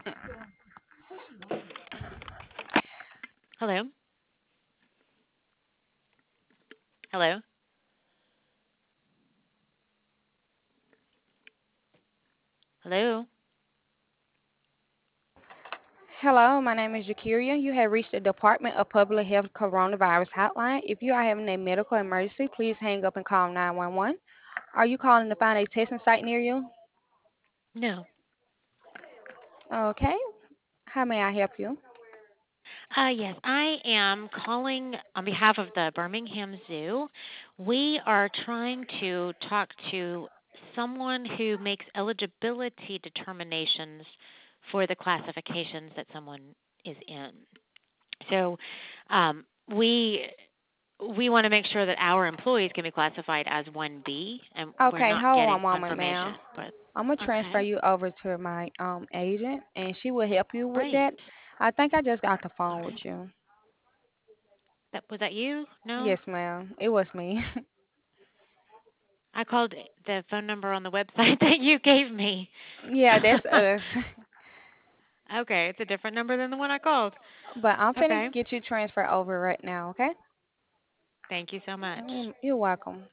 Hello? Hello? Hello? Hello, my name is Jakiria. You have reached the Department of Public Health Coronavirus Hotline. If you are having a medical emergency, please hang up and call 911. Are you calling to find a testing site near you? No. Okay. How may I help you? Yes, I am calling on behalf of the Birmingham Zoo. We are trying to talk to someone who makes eligibility determinations for the classifications that someone is in. So, we want to make sure that our employees can be classified as 1B, and we're Okay, not hold on getting one moment, ma'am. confirmation. But I'm gonna transfer okay, you over to my agent, and she will help you with great. that. I think I just got the All phone right. with you. That was that you? No, Yes, ma'am. It was me. I called the phone number on the website that you gave me. Yeah, that's us. Okay, it's a different number than the one I called. But I'm finna Okay, get you transferred over right now, okay? thank you so much. You're welcome.